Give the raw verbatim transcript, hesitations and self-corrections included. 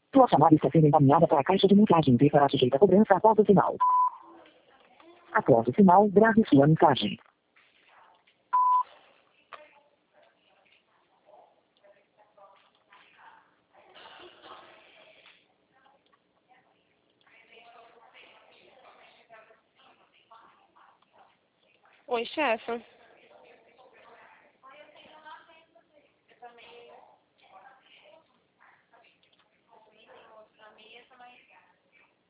Sua chamada está sendo encaminhada para a caixa de mensagem e será sujeita a cobrança após o sinal. Após o sinal, grave sua mensagem. Oi, chefe.